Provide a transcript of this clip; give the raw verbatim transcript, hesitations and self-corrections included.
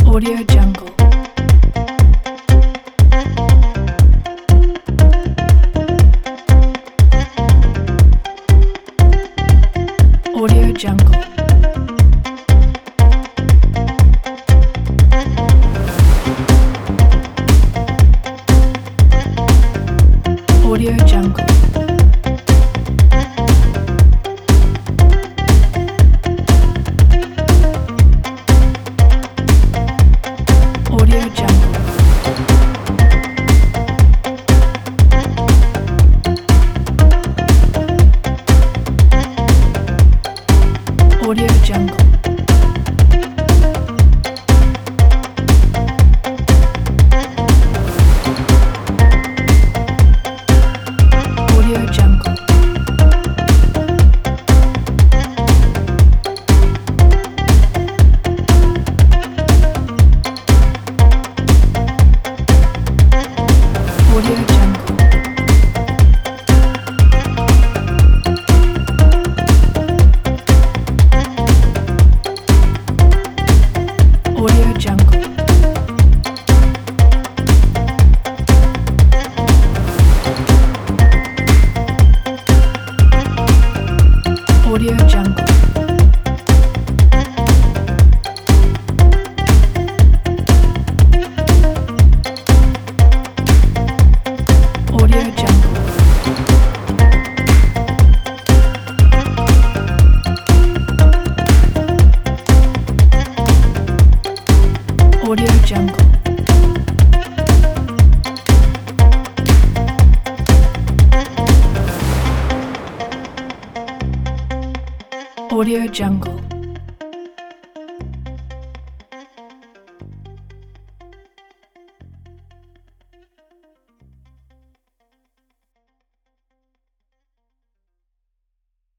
Audio Jungle. Audio Jungle. Audio Jungle. Audio Jungle. Audio Jungle. Audio Jungle. Audio Jungle. Audio Jungle. Audio Jungle. Audio Jungle. Audio Jungle. Audio Jungle.